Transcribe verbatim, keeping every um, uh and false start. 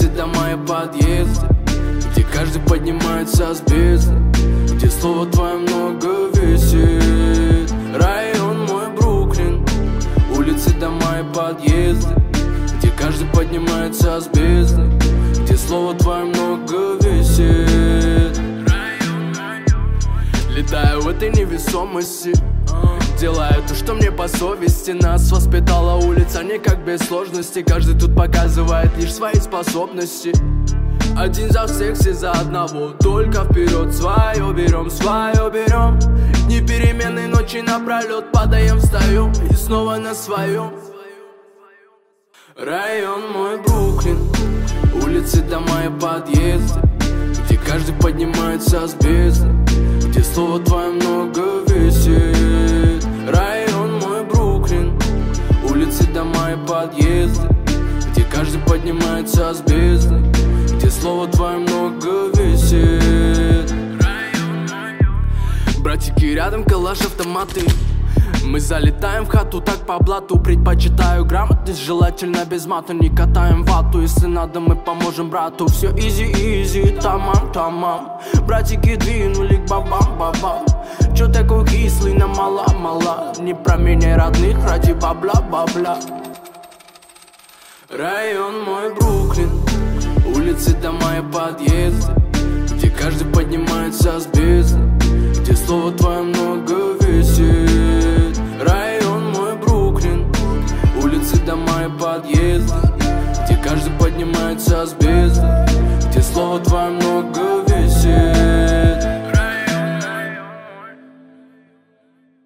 Улицы, дома и подъезды, где каждый поднимается с бездны, где слово твое много весит. Район мой Бруклин. Улицы, дома и подъезды, где каждый поднимается с бездны, где слово твое много весит. Летаю в этой невесомости, делаю то, что мне по совести. Нас воспитала улица не как без сложности. Каждый тут показывает лишь свои способности. Один за всех, все за одного. Только вперед, свое берем, свое берем. Дни перемены, ночи напролет. Падаем, встаем и снова на своем. Район мой Бруклин. Улицы, дома и подъезды, где каждый поднимается с бездны, где слово твое много весит. Район мой Бруклин. Улицы, дома и подъезды, где каждый поднимается с бездны, где слово твое много весит. Братики рядом, калаш, автоматы. Мы залетаем в хату так по блату. Предпочитаю грамотность, желательно без мата. Не катаем вату, если надо мы поможем брату. Все изи-изи, тамам, тамам. Братики двинули к бабам-бабам. Чё такой кислый, на мала-мала? Не променяй родных ради бабла-бабла. Район мой Бруклин. Улицы, дома и подъезды, где каждый поднимается с бездны, где слово твое много весит. Район мой Бруклин. Улицы, дома и подъезды, где каждый поднимается с бездны,